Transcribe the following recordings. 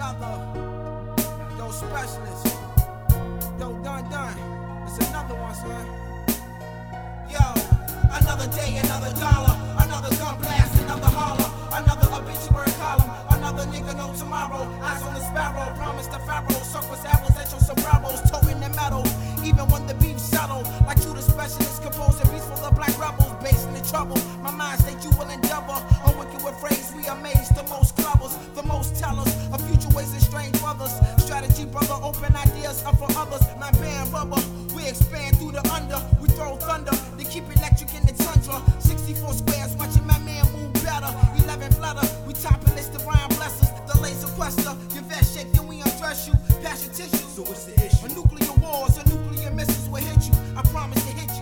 another. Yo, specialist. Yo, done. It's another one, son. Yo, another day, another dollar. Another gun blast, another holler. Another obituary column. Another nigga, no tomorrow. Eyes on the sparrow. Promise the pharaoh. Circles arrows at your sombreros. Toting the metal. Even when the beef's subtle. Like you, the specialist, composing beats for the black rebels. Based in the trouble. My mind state you will endeavor. A wicked with phrase, we amaze the most clubbers, the most tellers of future ways and strange brothers. Strategy, brother, open ideas up for others. My band rubber, we expand through the under. We throw thunder, they keep electric in the tundra. 64 squares, watching my man move better. 11 flutter, we topping this divine blessers. The laser quester, your vest shake, then we undress you. Pass your tissue. So what's the issue? A nuclear wars, a nuclear missiles will hit you. I promise to hit you.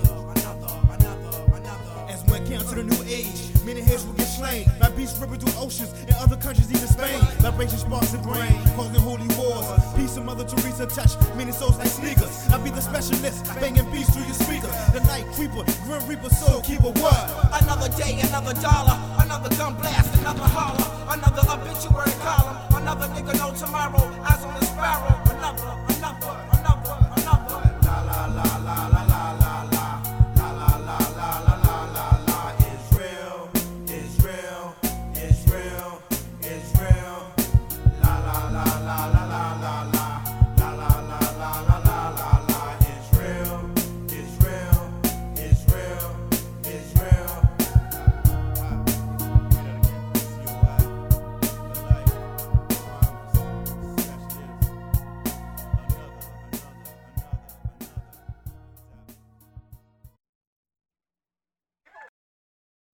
As one count to the new age, many heads will get slain. My beasts ripping through oceans in other countries, even Spain. Vibration sparks the brain, causing holy wars. Peace of Mother Teresa touch many souls like sneakers. I be the specialist, banging beats through your speakers. The night creeper, grim reaper, soul keeper, what? Another day, another dollar. Another gun blast, another holler. Another obituary column. Another nigga, no tomorrow. Eyes on the sparrow. Another.